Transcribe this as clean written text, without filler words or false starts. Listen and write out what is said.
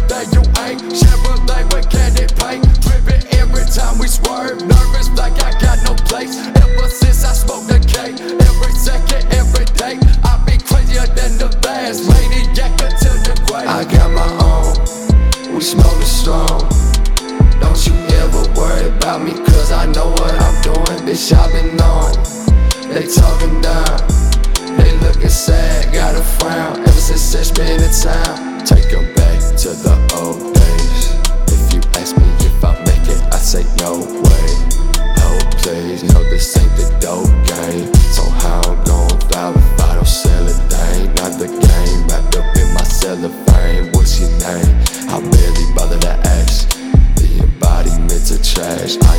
day you ain't. Chevrolet with candy paint, dripping every time we swerve. Nervous like I got no place. Ever since I smoked the K, every second, every day, I be crazier than the last. Maniac until the grave. I got my own, we smoking strong. Don't you ever worry about me, cause I know what I'm doing. Bitch, I've been on. They talking down, they looking sad, got a frown. Ever since it's been in town, take 'em back to the old days. If you ask me if I make it, I say no way. Oh please, no, this ain't the dope game. So how I'm gon' fly if I don't sell a thing? Not the game, wrapped up in my cellophane. What's your name? I barely bother to ask. The embodiment of trash. I